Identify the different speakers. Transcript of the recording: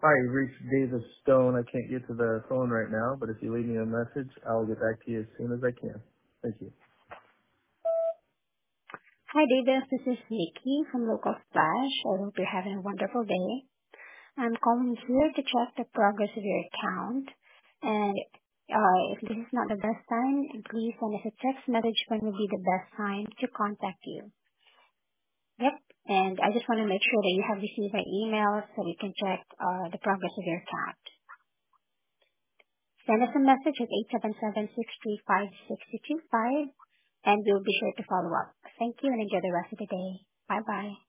Speaker 1: Hi, you reached Davis Stone. I can't get to the phone right now, but if you leave me a message, I'll get back to you as soon as I can. Thank you.
Speaker 2: Hi, Davis. This is Nikki from Local Splash. I hope you're having a wonderful day. I'm calling here to check the progress of your account. And if this is not the best time, please send us a text message when will be the best time to contact you. Yep. And I just want to make sure that you have received my email so we can check the progress of your account. Send us a message at 877-635-6225, and we'll be sure to follow up. Thank you and enjoy the rest of the day. Bye-bye.